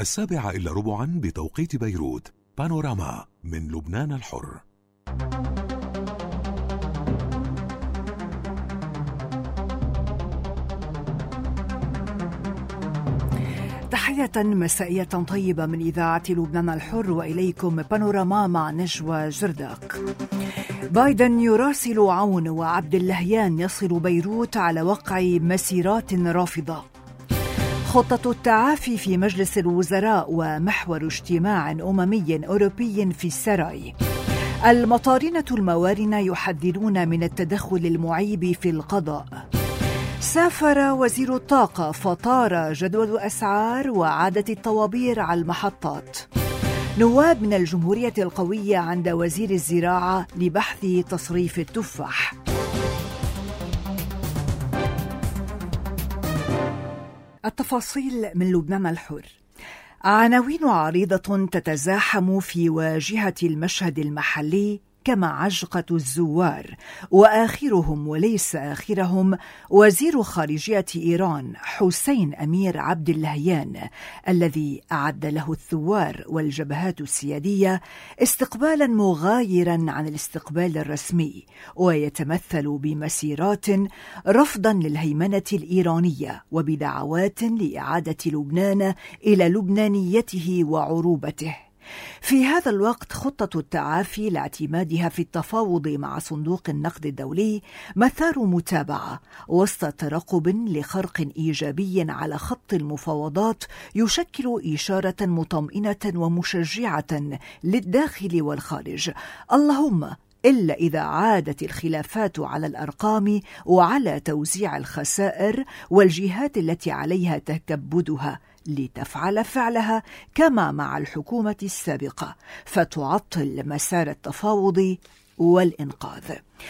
7:15 بتوقيت بيروت. بانوراما من لبنان الحر. تحية مسائية طيبة من إذاعة لبنان الحر، وإليكم بانوراما مع نجوى جرداق. بايدن يراسل عون وعبد اللهيان يصل بيروت على وقع مسيرات رافضة. خطة التعافي في مجلس الوزراء ومحور اجتماع أممي أوروبي في السراي. المطارنة الموارنة يحذرون من التدخل المعيب في القضاء. سافر وزير الطاقة فطار جدول أسعار وعادت الطوابير على المحطات. نواب من الجمهورية القوية عند وزير الزراعة لبحث تصريف التفاح. التفاصيل من لبنان الحر. عناوين عريضة تتزاحم في واجهة المشهد المحلي كما عجقة الزوار، وآخرهم وليس آخرهم وزير خارجية إيران حسين أمير عبد اللهيان، الذي أعد له الثوار والجبهات السيادية استقبالا مغايرا عن الاستقبال الرسمي، ويتمثل بمسيرات رفضا للهيمنة الإيرانية وبدعوات لإعادة لبنان إلى لبنانيته وعروبته. في هذا الوقت خطة التعافي لاعتمادها في التفاوض مع صندوق النقد الدولي مثار متابعة وسط ترقب لخرق إيجابي على خط المفاوضات يشكل إشارة مطمئنة ومشجعة للداخل والخارج، اللهم إلا إذا عادت الخلافات على الأرقام وعلى توزيع الخسائر والجهات التي عليها تكبدها لتفعل فعلها كما مع الحكومة السابقة فتعطل مسار التفاوض والإنقاذ.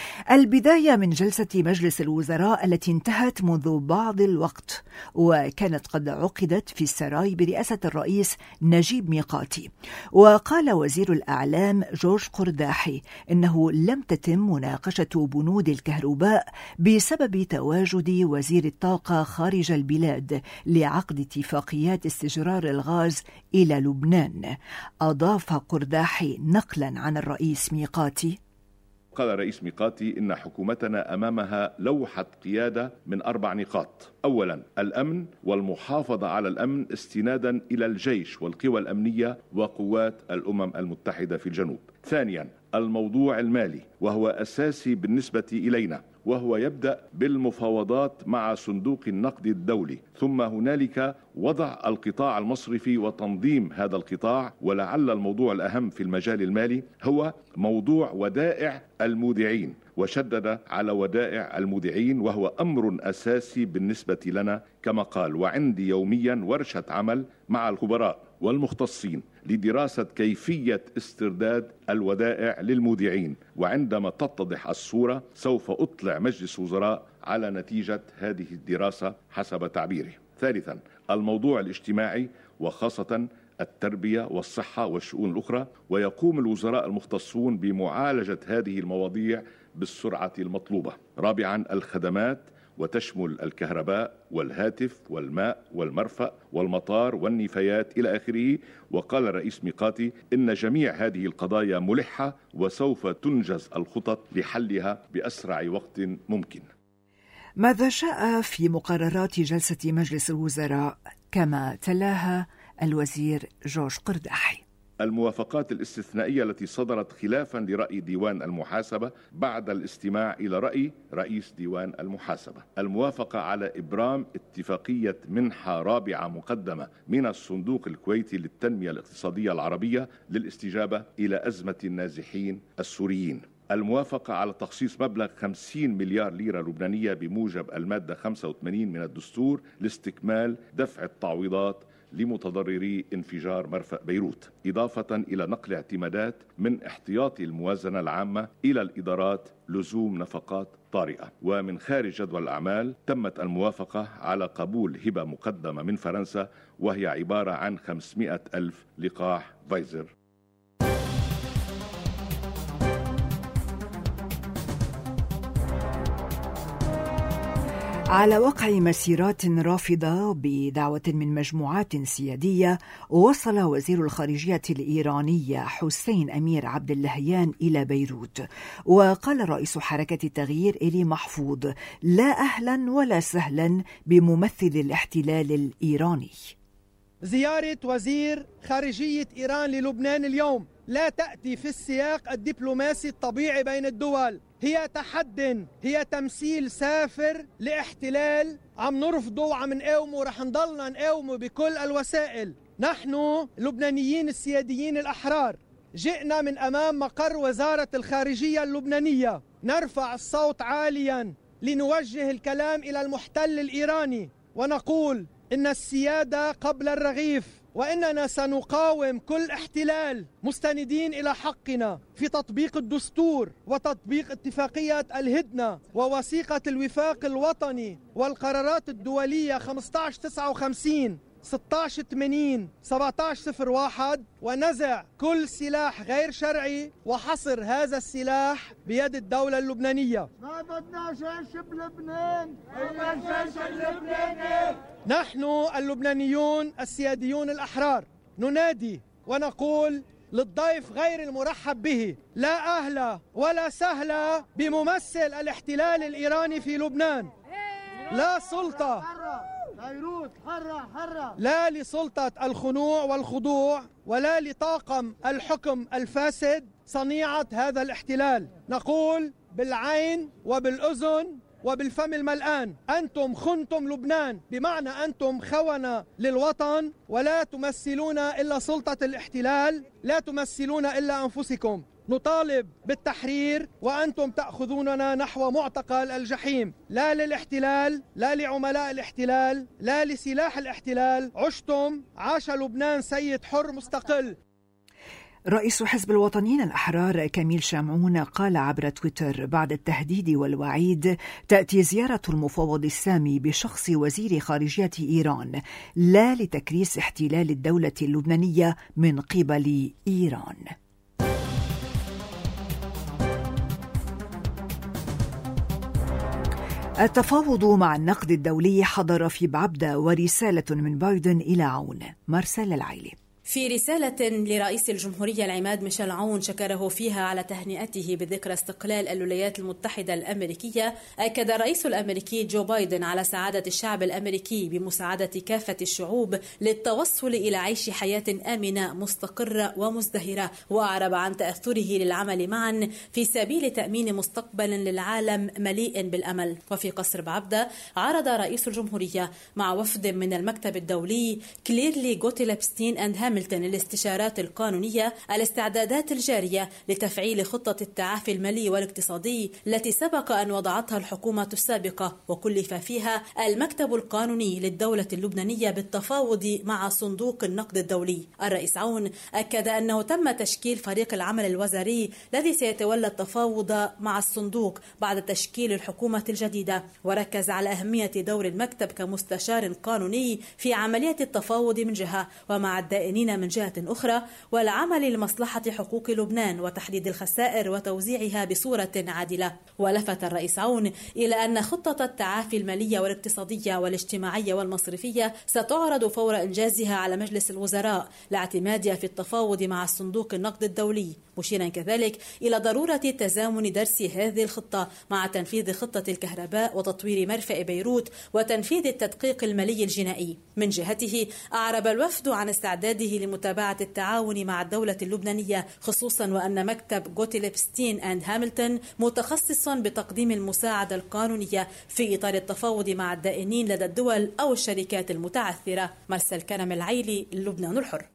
البداية من جلسة مجلس الوزراء التي انتهت منذ بعض الوقت وكانت قد عقدت في السراي برئاسة الرئيس نجيب ميقاتي. وقال وزير الأعلام جورج قرداحي إنه لم تتم مناقشة بنود الكهرباء بسبب تواجد وزير الطاقة خارج البلاد لعقد اتفاقيات استجرار الغاز إلى لبنان. أضاف قرداحي نقلا عن الرئيس ميقاتي: قال الرئيس ميقاتي إن حكومتنا أمامها لوحة قيادة من 4 نقاط. أولا، الأمن والمحافظة على الأمن استنادا إلى الجيش والقوى الأمنية وقوات الأمم المتحدة في الجنوب. ثانيا، الموضوع المالي وهو أساسي بالنسبة إلينا، وهو يبدأ بالمفاوضات مع صندوق النقد الدولي، ثم هنالك وضع القطاع المصرفي وتنظيم هذا القطاع، ولعل الموضوع الأهم في المجال المالي هو موضوع ودائع المودعين، وشدد على ودائع المودعين وهو أمر أساسي بالنسبة لنا كما قال. وعندي يوميا ورشة عمل مع الخبراء والمختصين لدراسة كيفية استرداد الودائع للمودعين، وعندما تتضح الصورة سوف أطلع مجلس وزراء على نتيجة هذه الدراسة حسب تعبيره. ثالثا، الموضوع الاجتماعي وخاصة التربية والصحة والشؤون الأخرى، ويقوم الوزراء المختصون بمعالجة هذه المواضيع بالسرعة المطلوبة. رابعا، الخدمات وتشمل الكهرباء والهاتف والماء والمرفأ والمطار والنفايات إلى آخره. وقال الرئيس ميقاتي إن جميع هذه القضايا ملحة وسوف تنجز الخطط لحلها بأسرع وقت ممكن. ماذا جاء في مقررات جلسة مجلس الوزراء كما تلاها الوزير جورج قرداحي؟ الموافقات الاستثنائية التي صدرت خلافا لرأي ديوان المحاسبة بعد الاستماع إلى رأي رئيس ديوان المحاسبة. الموافقة على إبرام اتفاقية منحة رابعة مقدمة من الصندوق الكويتي للتنمية الاقتصادية العربية للاستجابة إلى أزمة النازحين السوريين. الموافقة على تخصيص مبلغ 50 مليار ليرة لبنانية بموجب المادة 85 من الدستور لاستكمال دفع التعويضات لمتضرري انفجار مرفأ بيروت، إضافة إلى نقل اعتمادات من احتياطي الموازنة العامة إلى الإدارات لزوم نفقات طارئة. ومن خارج جدول الأعمال تمت الموافقة على قبول هبة مقدمة من فرنسا وهي عبارة عن 500 ألف لقاح فايزر. على وقع مسيرات رافضة بدعوة من مجموعات سيادية، وصل وزير الخارجية الإيراني حسين أمير عبد اللهيان إلى بيروت، وقال رئيس حركة التغيير إلي محفوظ: لا أهلا ولا سهلا بممثل الاحتلال الإيراني. زيارة وزير خارجية إيران للبنان اليوم لا تأتي في السياق الدبلوماسي الطبيعي بين الدول، هي تحد، هي تمثيل سافر لاحتلال عم نرفضه وعم نقاومه ورح نضلنا نقاومه بكل الوسائل. نحن اللبنانيين السياديين الأحرار جئنا من أمام مقر وزارة الخارجية اللبنانية نرفع الصوت عاليا لنوجه الكلام إلى المحتل الإيراني ونقول إن السيادة قبل الرغيف، وإننا سنقاوم كل احتلال مستندين إلى حقنا في تطبيق الدستور وتطبيق اتفاقية الهدنة ووثيقة الوفاق الوطني والقرارات الدولية 1559 1680 1701، ونزع كل سلاح غير شرعي وحصر هذا السلاح بيد الدولة اللبنانية. ما بدنا جيش بلبنان، بدنا جيش اللبناني. نحن اللبنانيون السياديون الأحرار ننادي ونقول للضيف غير المرحب به: لا أهلا ولا سهلا بممثل الاحتلال الإيراني في لبنان. لا سلطة، بيروت حرة حرة، لا لسلطة الخنوع والخضوع ولا لطاقم الحكم الفاسد صنيعة هذا الاحتلال. نقول بالعين وبالأذن وبالفم الملآن: أنتم خنتم لبنان، بمعنى أنتم خونة للوطن ولا تمثلون إلا سلطة الاحتلال، لا تمثلون إلا أنفسكم. نطالب بالتحرير وأنتم تأخذوننا نحو معتقل الجحيم، لا للاحتلال، لا لعملاء الاحتلال، لا لسلاح الاحتلال. عشتم، عاش لبنان سيد حر مستقل. رئيس حزب الوطنيين الأحرار كميل شامعون قال عبر تويتر: بعد التهديد والوعيد تأتي زيارة المفوض السامي بشخص وزير خارجية إيران، لا لتكريس احتلال الدولة اللبنانية من قبل إيران. التفاوض مع النقد الدولي حضر في بعبدة، ورسالة من بايدن إلى عون. مارسيل العيلي. في رسالة لرئيس الجمهورية العماد ميشيل عون شكره فيها على تهنئته بذكرى استقلال الولايات المتحدة الأمريكية، أكد الرئيس الأمريكي جو بايدن على سعادة الشعب الأمريكي بمساعدة كافة الشعوب للتوصل إلى عيش حياة آمنة مستقرة ومزدهرة، وأعرب عن تأثره للعمل معا في سبيل تأمين مستقبل للعالم مليء بالأمل. وفي قصر بعبدة عرض رئيس الجمهورية مع وفد من المكتب الدولي كليرلي غوتلبستين أند هاملتون للاستشارات القانونية الاستعدادات الجارية لتفعيل خطة التعافي المالي والاقتصادي التي سبق أن وضعتها الحكومة السابقة، وكلف فيها المكتب القانوني للدولة اللبنانية بالتفاوض مع صندوق النقد الدولي. الرئيس عون أكد أنه تم تشكيل فريق العمل الوزاري الذي سيتولى التفاوض مع الصندوق بعد تشكيل الحكومة الجديدة، وركز على أهمية دور المكتب كمستشار قانوني في عملية التفاوض من جهة، ومع الدائنين من جهة أخرى، والعمل لمصلحة حقوق لبنان وتحديد الخسائر وتوزيعها بصورة عادلة. ولفت الرئيس عون إلى أن خطة التعافي المالية والاقتصادية والاجتماعية والمصرفية ستعرض فور إنجازها على مجلس الوزراء لاعتمادها في التفاوض مع الصندوق النقد الدولي، مشيرا كذلك إلى ضرورة تزامن درس هذه الخطة مع تنفيذ خطة الكهرباء وتطوير مرفأ بيروت وتنفيذ التدقيق المالي الجنائي. من جهته أعرب الوفد عن استعداده لمتابعة التعاون مع الدولة اللبنانية، خصوصا وأن مكتب غوتلبستين أند هاملتون متخصص بتقديم المساعدة القانونية في إطار التفاوض مع الدائنين لدى الدول أو الشركات المتعثرة. مرسل كرم العيلي، لبنان الحر.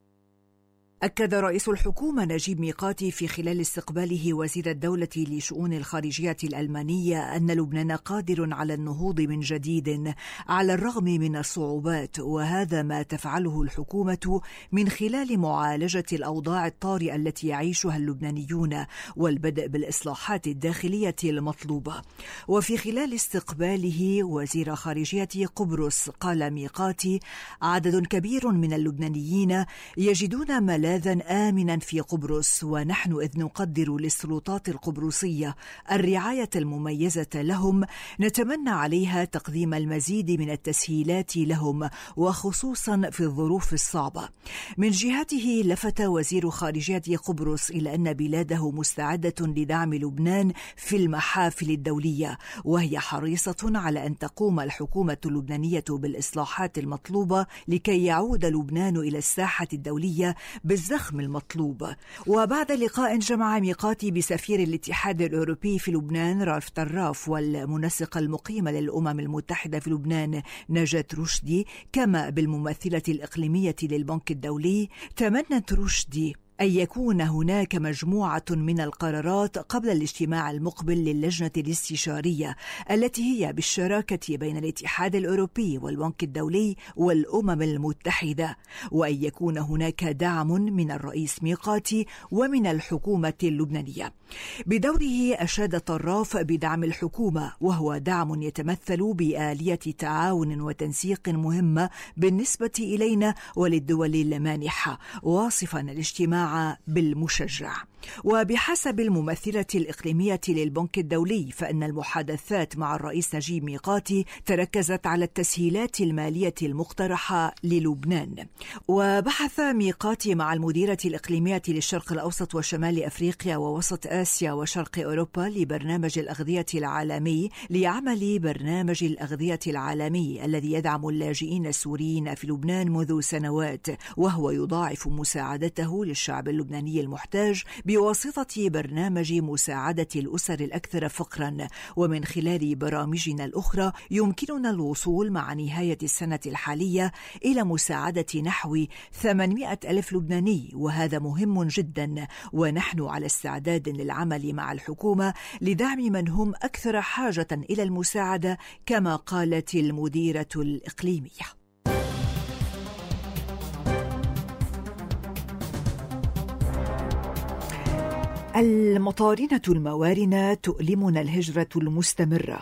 أكد رئيس الحكومة نجيب ميقاتي في خلال استقباله وزير الدولة لشؤون الخارجية الألمانية أن لبنان قادر على النهوض من جديد على الرغم من الصعوبات، وهذا ما تفعله الحكومة من خلال معالجة الأوضاع الطارئة التي يعيشها اللبنانيون والبدء بالإصلاحات الداخلية المطلوبة. وفي خلال استقباله وزير خارجية قبرص قال ميقاتي: عدد كبير من اللبنانيين يجدون ملاذ ملاذا آمنا في قبرص، ونحن إذ نقدر للسلطات القبرصية الرعاية المميزة لهم نتمنى عليها تقديم المزيد من التسهيلات لهم، وخصوصا في الظروف الصعبة. من جهته لفت وزير خارجية قبرص إلى أن بلاده مستعدة لدعم لبنان في المحافل الدولية، وهي حريصة على أن تقوم الحكومة اللبنانية بالإصلاحات المطلوبة لكي يعود لبنان إلى الساحة الدولية بالزخم المطلوب. وبعد لقاء جمع ميقاتي بسفير الاتحاد الأوروبي في لبنان رالف طراف والمنسقة المقيمة للأمم المتحدة في لبنان نجاة رشدي، كما بالممثلة الإقليمية للبنك الدولي، تمنت رشدي أن يكون هناك مجموعة من القرارات قبل الاجتماع المقبل للجنة الاستشارية التي هي بالشراكة بين الاتحاد الأوروبي والبنك الدولي والأمم المتحدة، وأن يكون هناك دعم من الرئيس ميقاتي ومن الحكومة اللبنانية. بدوره أشاد طراف بدعم الحكومة، وهو دعم يتمثل بآلية تعاون وتنسيق مهمة بالنسبة إلينا وللدول المانحة، واصفا الاجتماع بالمشجع. وبحسب الممثلة الإقليمية للبنك الدولي فإن المحادثات مع الرئيس نجيب ميقاتي تركزت على التسهيلات المالية المقترحة للبنان. وبحث ميقاتي مع المديرة الإقليمية للشرق الأوسط وشمال أفريقيا ووسط آسيا وشرق أوروبا لبرنامج الأغذية العالمي لعمل برنامج الأغذية العالمي الذي يدعم اللاجئين السوريين في لبنان منذ سنوات، وهو يضاعف مساعدته للشعب اللبناني المحتاج بواسطة برنامج مساعدة الأسر الأكثر فقرا. ومن خلال برامجنا الأخرى يمكننا الوصول مع نهاية السنة الحالية إلى مساعدة نحو 800,000 لبناني، وهذا مهم جدا، ونحن على استعداد للعمل مع الحكومة لدعم من هم أكثر حاجة إلى المساعدة، كما قالت المديرة الإقليمية. المطارنة الموارنة تؤلمنا الهجرة المستمرة،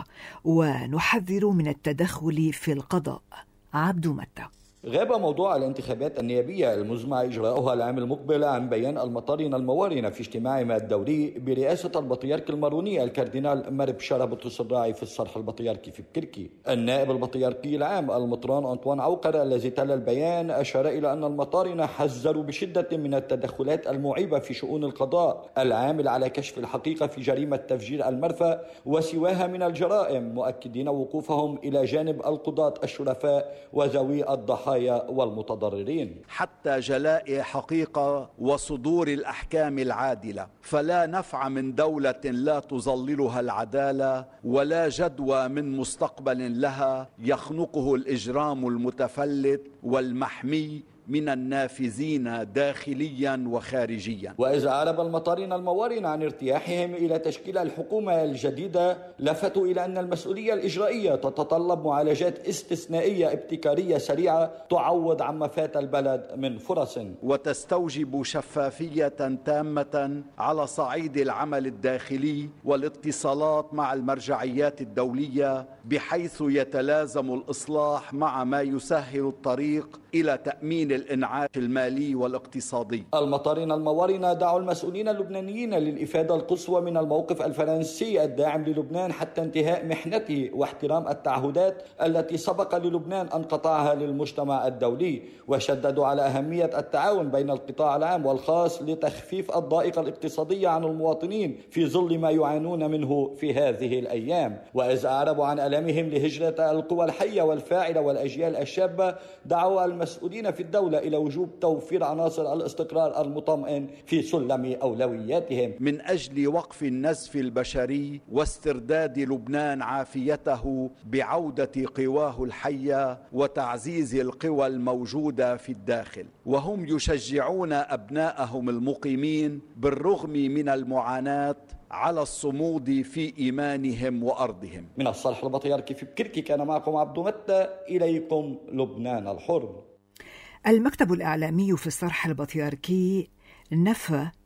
ونحذر من التدخل في القضاء. عبد متى. غاب موضوع الانتخابات النيابية المزمع إجراؤها العام المقبل عن بيان المطارنة الموارنة في اجتماعها الدوري برئاسة البطريرك الماروني الكاردينال مرب شربطوس الراعي في الصرح البطريركي في بكركي. النائب البطريركي العام المطران أنطوان عوقر الذي تلا البيان أشار إلى أن المطارنة حذروا بشدة من التدخلات المعيبة في شؤون القضاء العامل على كشف الحقيقة في جريمة تفجير المرفأ وسواها من الجرائم، مؤكدين وقوفهم إلى جانب القضاة الشرفاء وذوي الضحايا والمتضررين حتى جلاء حقيقة وصدور الأحكام العادلة. فلا نفع من دولة لا تظللها العدالة، ولا جدوى من مستقبل لها يخنقه الإجرام المتفلت والمحمي من النافذين داخليا وخارجيا. وإذا أعرب المطارنة الموارن عن ارتياحهم إلى تشكيل الحكومة الجديدة، لفتوا إلى أن المسؤولية الإجرائية تتطلب معالجات استثنائية ابتكارية سريعة تعوض عما فات البلد من فرص، وتستوجب شفافية تامة على صعيد العمل الداخلي والاتصالات مع المرجعيات الدولية، بحيث يتلازم الإصلاح مع ما يسهل الطريق إلى تأمين الإنعاش المالي والاقتصادي. المطارنة الموارنة دعوا المسؤولين اللبنانيين للإفادة القصوى من الموقف الفرنسي الداعم للبنان حتى انتهاء محنته واحترام التعهدات التي سبق للبنان أن قطعها للمجتمع الدولي، وشددوا على أهمية التعاون بين القطاع العام والخاص لتخفيف الضائقة الاقتصادية عن المواطنين في ظل ما يعانون منه في هذه الأيام. وإذ أعربوا عن ألامهم لهجرة القوى الحية والفاعلة والأجيال الشابة، دعوا المسؤولين في الدولة إلى وجوب توفير عناصر الاستقرار المطمئن في سلم أولوياتهم من أجل وقف النزف البشري واسترداد لبنان عافيته بعودة قواه الحية وتعزيز القوى الموجودة في الداخل. وهم يشجعون أبنائهم المقيمين بالرغم من المعاناة على الصمود في إيمانهم وأرضهم. من الصرح البطريركي في بكركي كان معكم عبد متى، إليكم لبنان الحر. المكتب الإعلامي في الصرح البطريركي نفى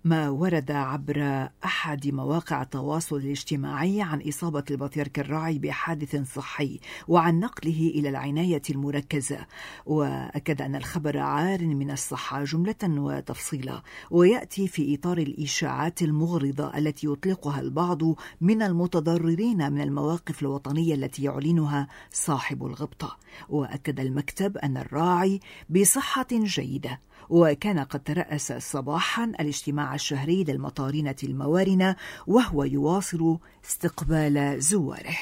ما ورد عبر أحد مواقع التواصل الاجتماعي عن إصابة البطيرك الراعي بحادث صحي وعن نقله إلى العناية المركزة، وأكد أن الخبر عار من الصحة جملة وتفصيلا، ويأتي في إطار الإشاعات المغرضة التي يطلقها البعض من المتضررين من المواقف الوطنية التي يعلنها صاحب الغبطة. وأكد المكتب أن الراعي بصحة جيدة، وكان قد ترأس صباحا الاجتماع الشهري للمطارنة الموارنة وهو يواصل استقبال زواره.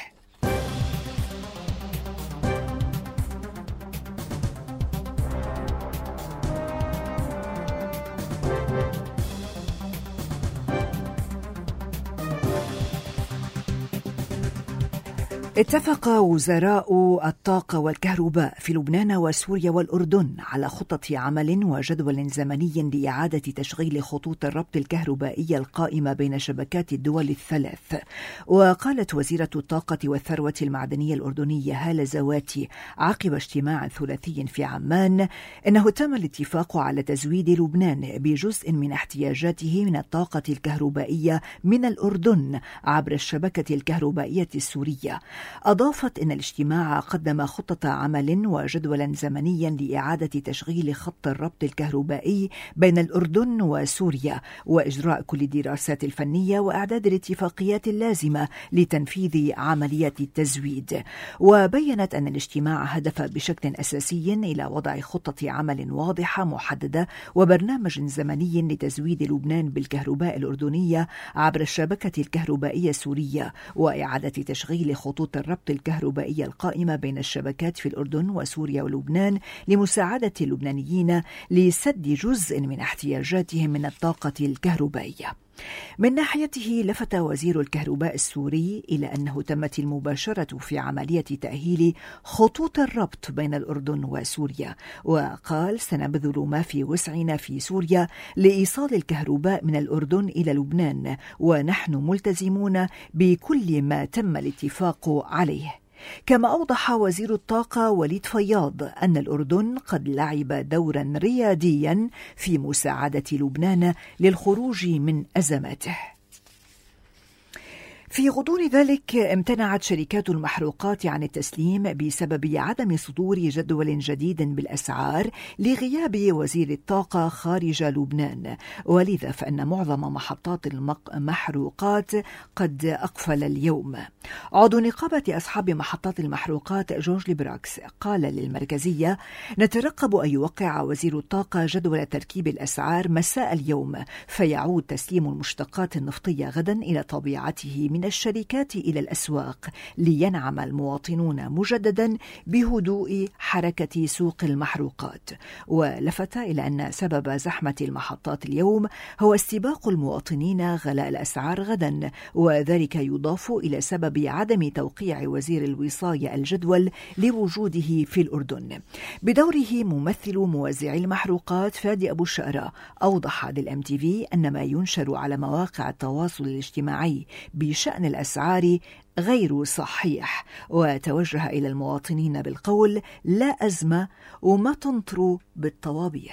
اتفق وزراء الطاقة والكهرباء في لبنان وسوريا والأردن على خطة عمل وجدول زمني لإعادة تشغيل خطوط الربط الكهربائية القائمة بين شبكات الدول الثلاث. وقالت وزيرة الطاقة والثروة المعدنية الأردنية هالة زواتي عقب اجتماع ثلاثي في عمان إنه تم الاتفاق على تزويد لبنان بجزء من احتياجاته من الطاقة الكهربائية من الأردن عبر الشبكة الكهربائية السورية. أضافت أن الاجتماع قدم خطة عمل وجدولا زمنيا لإعادة تشغيل خط الربط الكهربائي بين الأردن وسوريا، وإجراء كل الدراسات الفنية وإعداد الاتفاقيات اللازمة لتنفيذ عملية التزويد. وبيّنت أن الاجتماع هدف بشكل أساسي إلى وضع خطة عمل واضحة محددة وبرنامج زمني لتزويد لبنان بالكهرباء الأردنية عبر الشبكة الكهربائية السورية، وإعادة تشغيل خطوط الربط الكهربائية القائمة بين الشبكات في الأردن وسوريا ولبنان لمساعدة اللبنانيين لسد جزء من احتياجاتهم من الطاقة الكهربائية. من ناحيته لفت وزير الكهرباء السوري إلى أنه تمت المباشرة في عملية تأهيل خطوط الربط بين الأردن وسوريا، وقال سنبذل ما في وسعنا في سوريا لإيصال الكهرباء من الأردن إلى لبنان، ونحن ملتزمون بكل ما تم الاتفاق عليه. كما أوضح وزير الطاقة وليد فياض أن الأردن قد لعب دورا رياديا في مساعدة لبنان للخروج من أزماته. في غضون ذلك امتنعت شركات المحروقات عن التسليم بسبب عدم صدور جدول جديد بالأسعار لغياب وزير الطاقة خارج لبنان، ولذا فإن معظم محطات المحروقات قد أقفل اليوم. عضو نقابة أصحاب محطات المحروقات جورج لبراكس قال للمركزية: نترقب أن يوقع وزير الطاقة جدول تركيب الأسعار مساء اليوم، فيعود تسليم المشتقات النفطية غدا إلى طبيعته من الشركات إلى الأسواق، لينعم المواطنون مجددا بهدوء حركة سوق المحروقات. ولفت إلى أن سبب زحمة المحطات اليوم هو استباق المواطنين غلاء الأسعار غدا، وذلك يضاف إلى سبب عدم توقيع وزير الوصاية الجدول لوجوده في الأردن. بدوره ممثل موزعي المحروقات فادي أبو الشقرة أوضح للMTV أن ما ينشر على مواقع التواصل الاجتماعي بشأن الأسعار غير صحيح، وتوجه إلى المواطنين بالقول: لا أزمة وما تنطروا بالطوابير.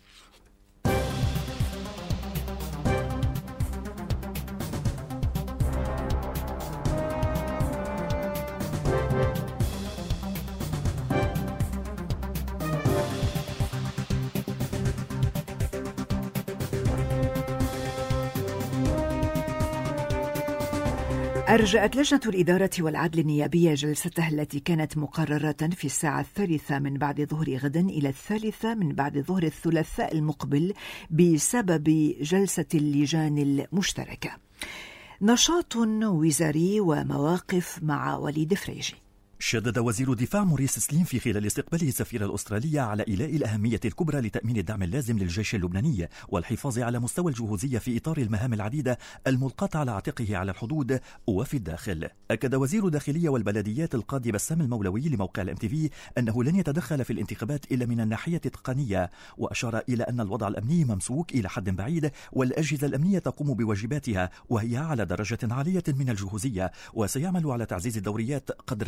أرجأت لجنة الإدارة والعدل النيابية جلستها التي كانت مقررة في الساعة 3 من بعد ظهر غد إلى 3 من بعد ظهر الثلاثاء المقبل بسبب جلسة اللجان المشتركة. نشاط وزاري ومواقف مع وليد فريجي. شدد وزير الدفاع موريس سليم في خلال استقباله السفيرة الأسترالية على إيلاء الأهمية الكبرى لتأمين الدعم اللازم للجيش اللبناني والحفاظ على مستوى الجهوزية في إطار المهام العديدة الملقاة على عاتقه على الحدود وفي الداخل. أكد وزير الداخلية والبلديات القاضي بسام المولوي لموقع الMTV أنه لن يتدخل في الانتخابات إلا من الناحية التقنية، وأشار إلى أن الوضع الأمني ممسوك إلى حد بعيد والأجهزة الأمنية تقوم بواجباتها وهي على درجة عالية من الجهوزية، وسيعمل على تعزيز الدوريات قدر المستطاع.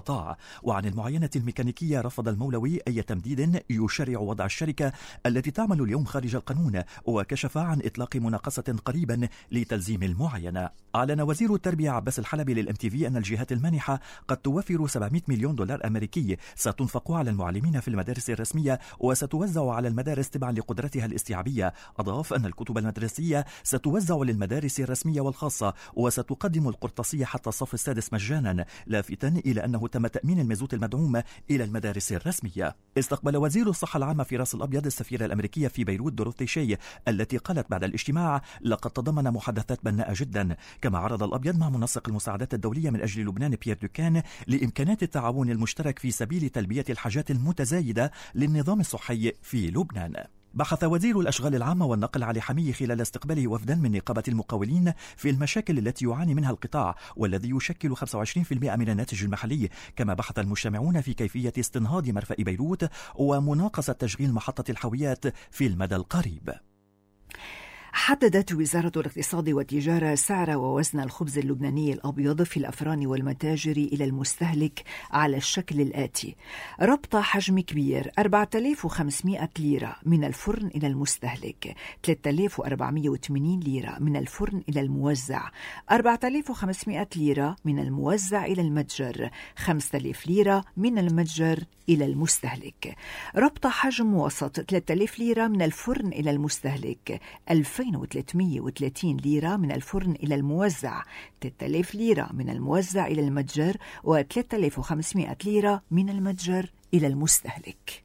القطاع. وعن المعاينة الميكانيكية رفض المولوي أي تمديد يشرع وضع الشركة التي تعمل اليوم خارج القانون، وكشف عن إطلاق مناقصة قريبا لتلزيم المعاينة. أعلن وزير التربية عباس الحلبي للMTV أن الجهات المانحة قد توفر 700 مليون دولار أمريكي ستنفق على المعلمين في المدارس الرسمية وستوزع على المدارس تبعا لقدرتها الاستيعابية. أضاف أن الكتب المدرسية ستوزع للمدارس الرسمية والخاصة وستقدم القرطاسية حتى الصف السادس مجانا، لافتا إلى أنه تم تأمين المازوت المدعوم إلى المدارس الرسمية. استقبل وزير الصحة العامة في راس الأبيض السفيرة الأمريكية في بيروت دوروثي شي، التي قالت بعد الاجتماع لقد تضمن محادثات بناءة جدا. كما عرض الأبيض مع منسق المساعدات الدولية من أجل لبنان بيير دوكان لإمكانات التعاون المشترك في سبيل تلبية الحاجات المتزايدة للنظام الصحي في لبنان. بحث وزير الأشغال العامة والنقل علي حمية خلال استقباله وفدا من نقابة المقاولين في المشاكل التي يعاني منها القطاع والذي يشكل 25% من الناتج المحلي. كما بحث المجتمعون في كيفية استنهاض مرفأ بيروت ومناقصة تشغيل محطة الحاويات في المدى القريب. حددت وزارة الاقتصاد والتجارة سعر ووزن الخبز اللبناني الأبيض في الأفران والمتاجر إلى المستهلك على الشكل الآتي: ربطة حجم كبير 4500 ليرة من الفرن إلى المستهلك، 3480 ليرة من الفرن إلى الموزع، 4500 ليرة من الموزع إلى المتجر، 5000 ليرة من المتجر إلى المستهلك. ربطة حجم وسط 3000 ليرة من الفرن إلى المستهلك، 2330 ليرة من الفرن إلى الموزع، 3000 ليرة من الموزع إلى المتجر، و3500 ليرة من المتجر إلى المستهلك.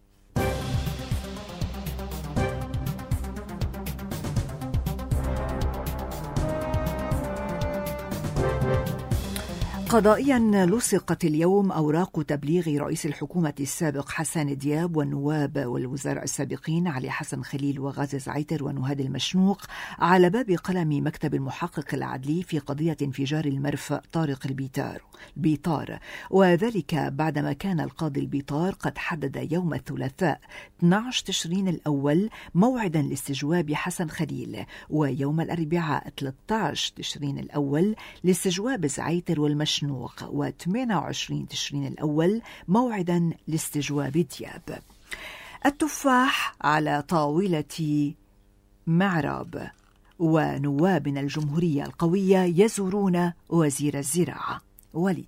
قضائيا لصقت اليوم أوراق تبليغ رئيس الحكومة السابق حسن دياب والنواب والوزراء السابقين علي حسن خليل وغازي زعيتر ونهاد المشنوق على باب قلم مكتب المحقق العدلي في قضية انفجار المرفأ طارق البيطار، وذلك بعدما كان القاضي البيطار قد حدد يوم الثلاثاء 12 تشرين الأول موعدا لاستجواب حسن خليل، ويوم الأربعاء 13 تشرين الأول لاستجواب زعيتر والمشنوق، و28 تشرين الأول موعدا لاستجواب دياب. التفاح على طاولة معراب، ونواب من الجمهورية القوية يزورون وزير الزراعة. وليد.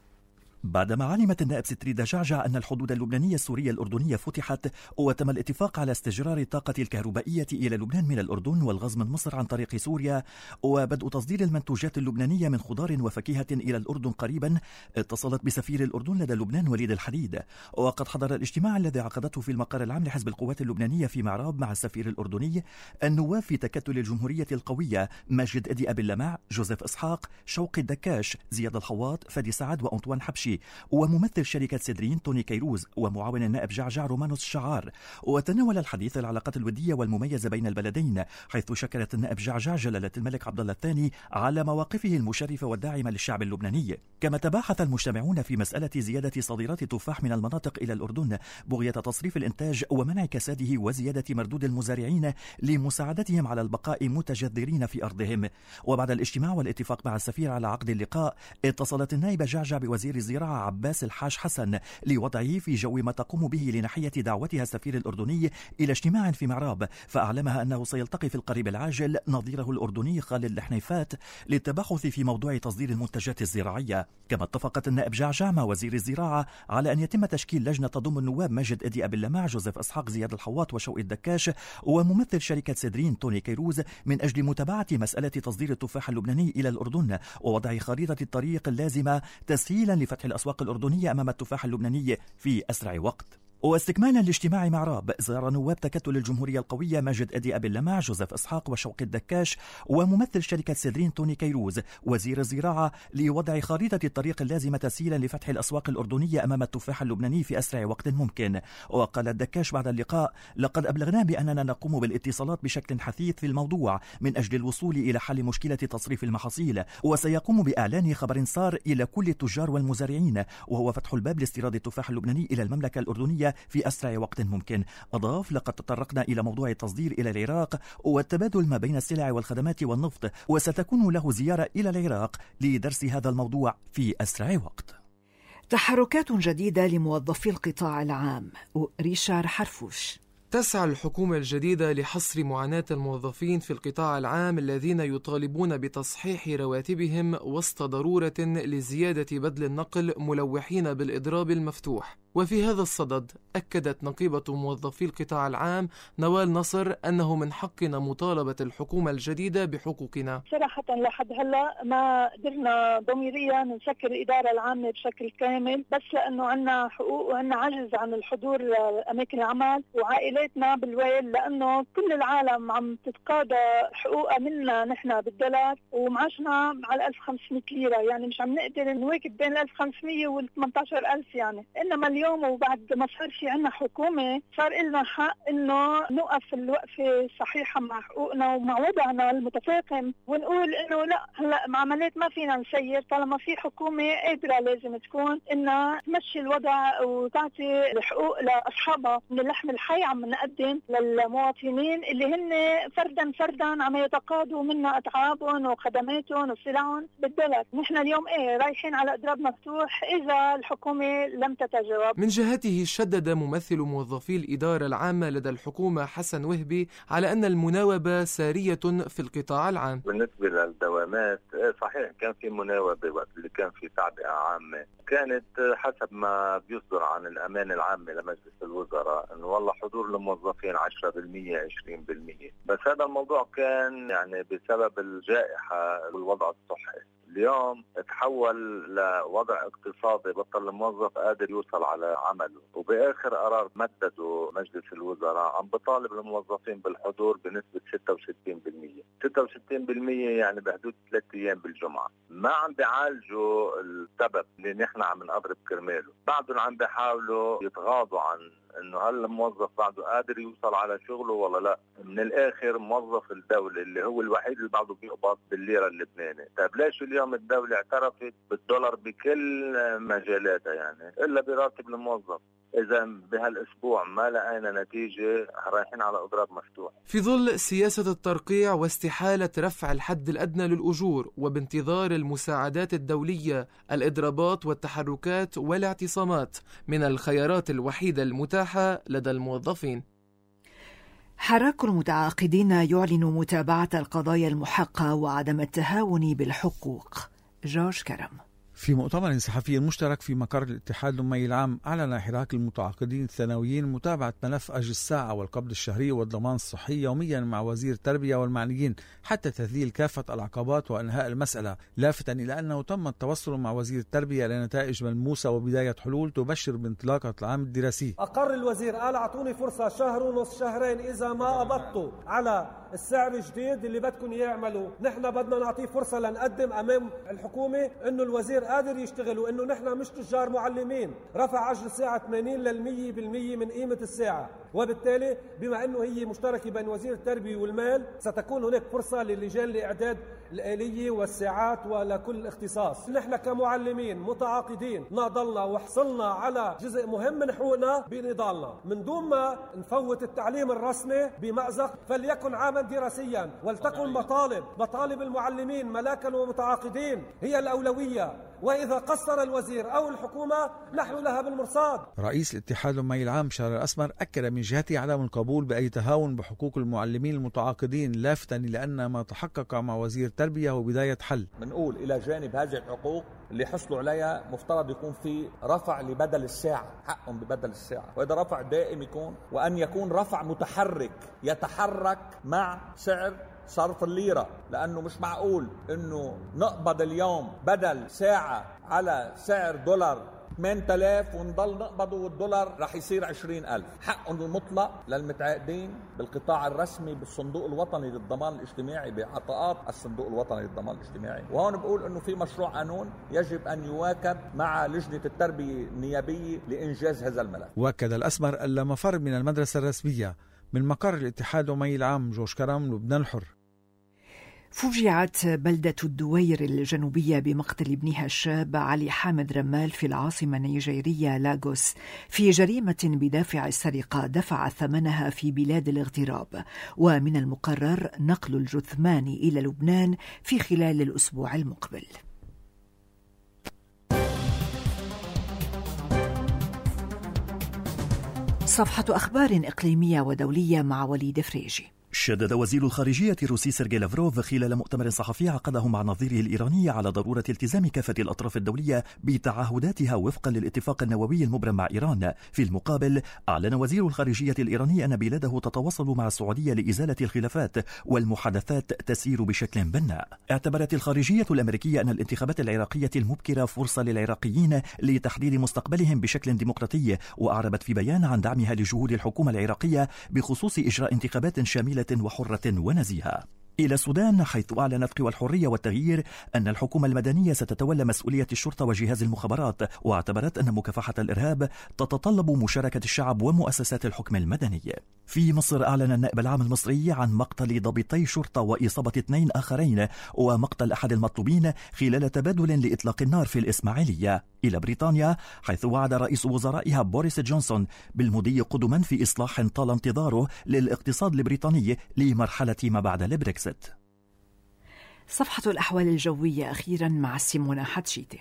بعدما علمت النائب ستريدا جعجع أن الحدود اللبنانية السورية الأردنية فتحت وتم الاتفاق على استجرار الطاقة الكهربائية إلى لبنان من الأردن والغاز من مصر عن طريق سوريا وبدء تصدير المنتوجات اللبنانية من خضار وفاكهة إلى الأردن قريبا، اتصلت بسفير الأردن لدى لبنان وليد الحديد. وقد حضر الاجتماع الذي عقدته في المقر العام لحزب القوات اللبنانية في معراب مع السفير الأردني النواب في تكتل الجمهورية القوية ماجد أدي أبي اللمع، جوزيف إسحاق، شوقي الدكاش، زياد الحواط، فادي سعد وأنطوان حبشي، وممثل شركة سيدرين توني كيروز، ومعاون النائب جعجع رومانوس الشعار. وتناول الحديث العلاقات الودية والمميزة بين البلدين، حيث شكرت النائب جعجع جلالة الملك عبد الله الثاني على مواقفه المشرفة والداعمة للشعب اللبناني. كما تباحث المجتمعون في مسألة زيادة صادرات التفاح من المناطق إلى الأردن بغية تصريف الإنتاج ومنع كساده وزيادة مردود المزارعين لمساعدتهم على البقاء متجذرين في أرضهم. وبعد الاجتماع والاتفاق مع السفير على عقد اللقاء، اتصلت النائبة جعجع بوزير الزراعة عباس الحاج حسن لوضعه في جو ما تقوم به لناحية دعوتها السفير الأردني إلى اجتماع في معراب، فأعلمها أنه سيلتقي في القريب العاجل نظيره الأردني خالد الحنيفات للتباحث في موضوع تصدير المنتجات الزراعية. كما اتفقت النائب جعجع مع وزير الزراعة على أن يتم تشكيل لجنة تضم النواب ماجد أدي أبي اللمع، جوزيف إسحاق، زياد الحواط وشوقي الدكاش وممثل شركة سيدرين توني كيروز من أجل متابعة مسألة تصدير التفاح اللبناني إلى الأردن ووضع خريطة الطريق اللازمة تسهيلا لفتح الأسواق الأردنية أمام التفاح اللبناني في أسرع وقت. واستكمالا لاجتماع معراب، زار نواب تكتل الجمهورية القوية ماجد أدي أبي اللمع، جوزيف إسحاق وشوقي الدكاش وممثل شركة سيدرين توني كيروز وزير الزراعة لوضع خريطة الطريق اللازمة تسهيلا لفتح الأسواق الأردنية أمام التفاح اللبناني في أسرع وقت ممكن. وقال الدكاش بعد اللقاء: لقد أبلغنا بأننا نقوم بالاتصالات بشكل حثيث في الموضوع من أجل الوصول إلى حل مشكلة تصريف المحاصيل، وسيقوم بإعلان خبر صار إلى كل التجار والمزارعين، وهو فتح الباب لاستيراد التفاح اللبناني إلى المملكة الأردنية في أسرع وقت ممكن. أضاف: لقد تطرقنا إلى موضوع التصدير إلى العراق والتبادل ما بين السلع والخدمات والنفط، وستكون له زيارة إلى العراق لدرس هذا الموضوع في أسرع وقت. تحركات جديدة لموظفي القطاع العام. ريشار حرفوش. تسعى الحكومة الجديدة لحصر معاناة الموظفين في القطاع العام الذين يطالبون بتصحيح رواتبهم وسط ضرورة لزيادة بذل النقل ملوحين بالإضراب المفتوح. وفي هذا الصدد أكدت نقيبة موظفي القطاع العام نوال نصر أنه من حقنا مطالبة الحكومة الجديدة بحقوقنا. صراحة لحد هلا ما قدرنا ضميريا نسكر الإدارة العامة بشكل كامل، بس لأنه عنا حقوق وعنا عجز عن الحضور لأماكن العمل وعائلاتنا بالويل، لأنه كل العالم عم تتقاضى حقوقها منا نحن بالدولار ومعاشنا على 1500 ليرة، يعني مش عم نقدر نواكب بين 1500 وال 18000 يعني. إنما اليوم وبعد ما صار في عنا حكومة صار لنا حق إنه نوقف الوقفة صحيحة مع حقوقنا ومع وضعنا المتفاقم، ونقول إنه لا هلا معاملات ما فينا نسير طالما في حكومة قادرة لازم تكون إنها تمشي الوضع وتعطي الحقوق لأصحابها. من اللحم الحي عم نقدم للمواطنين اللي هن فردا عم يتقاضوا منا أتعابهم وخدماتهم وسلعهم بالدولار. نحن اليوم رايحين على إضراب مفتوح إذا الحكومة لم تتجاوب. من جهته شدد ممثل موظفي الإدارة العامة لدى الحكومة حسن وهبي على أن المناوبة سارية في القطاع العام. بالنسبة للدوامات صحيح كان في مناوبة وقت اللي كان في تعبئة عامة، كانت حسب ما بيصدر عن الأمانة العامة لمجلس الوزراء أنه والله حضور الموظفين 10% 20%، بس هذا الموضوع كان يعني بسبب الجائحة والوضع الصحي. اليوم تحول لوضع اقتصادي بطل الموظف قادر يوصل على عمله، وبآخر قرار مدده مجلس الوزراء عم بطالب الموظفين بالحضور بنسبة 66%. 66% يعني بحدود 3 أيام بالجمعة. ما عم بيعالجوا السبب اللي نحن عم نضرب كرماله، بعدهم عم بيحاولوا يتغاضوا عن انه هل الموظف بعده قادر يوصل على شغله ولا لا. من الاخر موظف الدولة اللي هو الوحيد اللي بعده بيقبض بالليرة اللبنانية. طيب ليش اليوم الدولة اعترفت بالدولار بكل مجالاتها يعني الا براتب الموظف؟ إذا بهالأسبوع ما لقينا نتيجة رايحين على إضراب مفتوح. في ظل سياسة الترقيع واستحالة رفع الحد الأدنى للأجور وبانتظار المساعدات الدولية، الإضرابات والتحركات والاعتصامات من الخيارات الوحيدة المتاحة لدى الموظفين. حراك المتعاقدين يعلن متابعة القضايا المحقة وعدم التهاون بالحقوق. جورج كرم. في مؤتمر صحفي مشترك في مقر الاتحاد الأممي العام، أعلن حراك المتعاقدين الثانويين متابعة ملف أجر الساعة والقبض الشهري والضمان الصحي يوميا مع وزير التربية والمعنيين حتى تذليل كافة العقبات وإنهاء المسألة، لافتا إلى أنه تم التوصل مع وزير التربية لنتائج ملموسة وبداية حلول تبشر بانطلاقة العام الدراسي. أقر الوزير قال أعطوني فرصة شهر ونص شهرين، إذا ما قبضتوا على السعر الجديد اللي بدكم يعملوا نحن بدنا نعطيه فرصة لنقدم أمام الحكومة إنه الوزير قادر يشتغل وإنه نحن مش تجار معلمين. رفع أجر الساعة 80% من قيمة الساعة، وبالتالي بما أنه هي مشتركة بين وزير التربية والمال ستكون هناك فرصة للجان لإعداد الآلية والساعات ولكل اختصاص. نحن كمعلمين متعاقدين نضلنا وحصلنا على جزء مهم من حقوقنا بنضالنا من دون ما نفوت التعليم الرسمي بمأزق، فليكن عاما دراسيا ولتكن مطالب المعلمين ملاكا ومتعاقدين هي الأولوية، وإذا قصر الوزير أو الحكومة نحن لها بالمرصاد. رئيس الاتحاد الأممي العام شهر الأسمر أكد من جهته عدم القبول بأي تهاون بحقوق المعلمين المتعاقدين، لافتا لأن ما تحقق مع وزير التربية هو بداية حل. بنقول إلى جانب هذه الحقوق اللي حصلوا عليها مفترض يكون في رفع لبدل الساعة، حقهم ببدل الساعة، وإذا رفع دائم يكون، وأن يكون رفع متحرك يتحرك مع سعر صرف الليرة، لأنه مش معقول إنه نقبض اليوم بدل ساعة على سعر دولار 8000 ونضل نقبضه والدولار رح يصير 20,000. حقهم المطلق للمتعاقدين بالقطاع الرسمي بالصندوق الوطني للضمان الاجتماعي بعطاءات الصندوق الوطني للضمان الاجتماعي. وهون بقول إنه في مشروع قانون يجب أن يواكب مع لجنة التربية النيابية لإنجاز هذا الملف. وأكد الأسمر ألا مفر من المدرسة الرسمية. من مقر الاتحاد الأممي العام، جورج كرم، لبنان الحر. فوجعت بلدة الدوير الجنوبية بمقتل ابنها الشاب علي حامد رمال في العاصمة النيجيرية لاغوس في جريمة بدافع السرقة دفع ثمنها في بلاد الاغتراب، ومن المقرر نقل الجثمان إلى لبنان في خلال الأسبوع المقبل. صفحة أخبار إقليمية ودولية مع وليد فريجي. شدد وزير الخارجية الروسي سيرجي لافروف خلال مؤتمر صحفي عقده مع نظيره الإيراني على ضرورة التزام كافة الأطراف الدولية بتعهداتها وفقا للاتفاق النووي المبرم مع إيران. في المقابل أعلن وزير الخارجية الإيراني أن بلاده تتواصل مع السعودية لإزالة الخلافات والمحادثات تسير بشكل بناء. اعتبرت الخارجية الأمريكية أن الانتخابات العراقية المبكرة فرصة للعراقيين لتحديد مستقبلهم بشكل ديمقراطي، وأعربت في بيان عن دعمها لجهود الحكومة العراقية بخصوص إجراء انتخابات شاملة وحرة ونزيهة. إلى السودان، حيث أعلنت قوى الحرية والتغيير أن الحكومة المدنية ستتولى مسؤولية الشرطة وجهاز المخابرات، واعتبرت أن مكافحة الإرهاب تتطلب مشاركة الشعب ومؤسسات الحكم المدني. في مصر، أعلن النائب العام المصري عن مقتل ضابطي شرطة وإصابة 2 آخرين ومقتل أحد المطلوبين خلال تبادل لإطلاق النار في الإسماعيلية. إلى بريطانيا، حيث وعد رئيس وزرائها بوريس جونسون بالمضي قدما في إصلاح طال انتظاره للاقتصاد البريطاني لمرحلة ما بعد البريكسيت. صفحة الأحوال الجوية أخيرا مع سيمونا حتشيتي.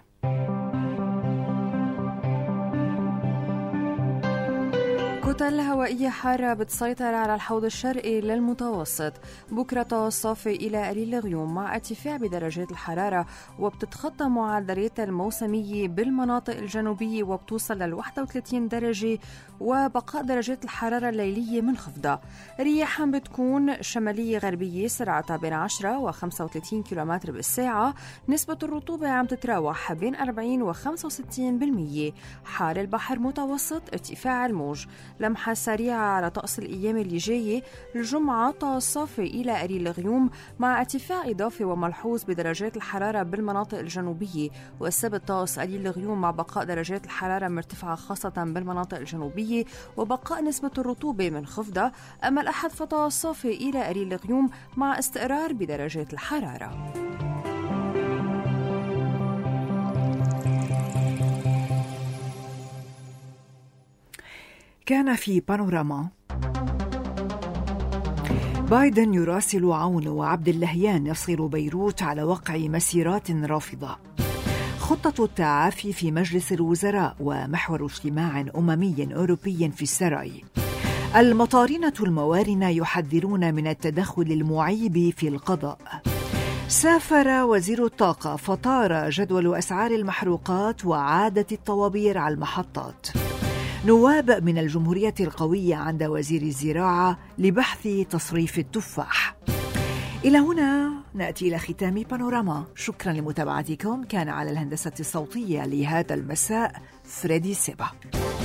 كتل هوائية حارة بتسيطر على الحوض الشرقي للمتوسط. بكرة توصف إلى قليل الغيوم مع ارتفاع بدرجات الحرارة، وبتتخطى معدلات الموسمية بالمناطق الجنوبية وبتوصل لل 31 درجة، وبقاء درجات الحرارة الليلية منخفضة. رياح بتكون شمالية غربية سرعتها بين 10 و 35 كيلومتر بالساعة. نسبة الرطوبة عم تتراوح بين 40 و 65%. حال البحر متوسط، ارتفاع الموج. لمحة سريعة على طقس الأيام اللي جاية. الجمعة توصف إلى قليل الغيوم مع ارتفاع إضافي وملحوظ بدرجات الحرارة بالمناطق الجنوبية، والسبت طقس قليل الغيوم مع بقاء درجات الحرارة مرتفعة خاصة بالمناطق الجنوبية وبقاء نسبة الرطوبة منخفضة. أما الأحد فتوصف إلى قليل الغيوم مع استقرار بدرجات الحرارة. كان في بانوراما. بايدن يراسل عون وعبد اللهيان يصل بيروت على وقع مسيرات رافضة. خطة التعافي في مجلس الوزراء ومحور اجتماع أممي أوروبي في السراي. المطارنة الموارنة يحذرون من التدخل المعيب في القضاء. سافر وزير الطاقة فطار جدول أسعار المحروقات وعادت الطوابير على المحطات. نواب من الجمهورية القوية عند وزير الزراعة لبحث تصريف التفاح. إلى هنا نأتي إلى ختام بانوراما. شكرا لمتابعتكم. كان على الهندسة الصوتية لهذا المساء فريدي سيبا.